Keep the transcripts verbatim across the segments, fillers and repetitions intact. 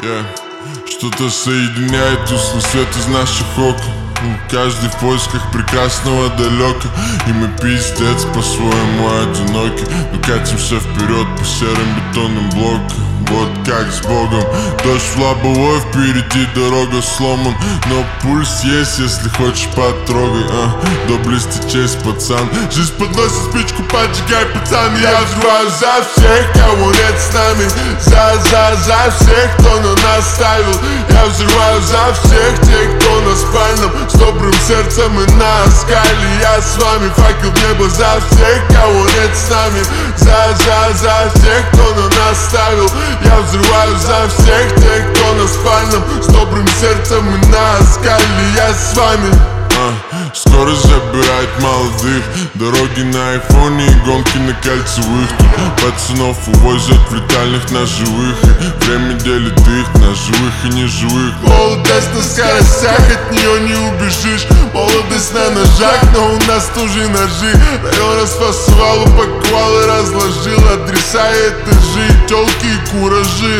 Yeah. Что-то соединяет тусклый свет из наших окон. Каждый в поисках прекрасного далека. И мы пиздец по-своему одиноки, но катимся вперед по серым бетонным блокам. Вот как с Богом. Дождь в лобовой, впереди дорога сломан, но пульс есть, если хочешь потрогай. а, Доблести честь, пацан. Жизнь подносит спичку, поджигай, пацан. Я взрываю за всех, кого нет с нами. За, за, за всех, кто на нас ставил. Я взрываю за всех тех, кто на спальном, с добрым сердцем и на скале. Я с вами, факел в небо за всех, кого нет с нами. За, за, за всех, кто на нас ставил. Я взрываю за всех тех, кто на спальном, с добрым сердцем и на скале. Я с вами. а, Скорость забирает молодых, дороги на айфоне и гонки на кольцевых. Тут пацанов увозят в летальных ножевых, и время делит их на живых и неживых. Молодость на скоростях, от нее не убежишь. Молодость на ножах, но у нас тоже ножи. Район расфасовал, упаковал и разложил адреса и этажи, тёлки и куражи.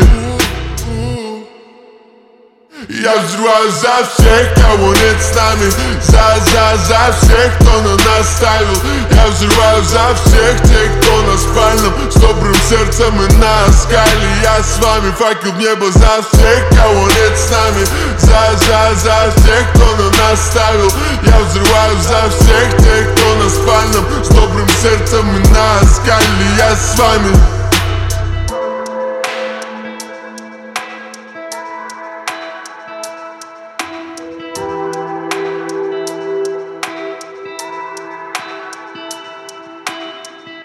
Я взрываю за всех, кого нет с нами. За, за, за всех, кто на нас ставил. Я взрываю за всех тех, кто на спальном, с добрым сердцем и на скале. Я с вами, факел в небо за всех, кого нет с нами. За, за, за всех, кто на нас ставил. Я взрываю за всех тех, кто на спальном, с добрым сердцем и на скале. Я с вами.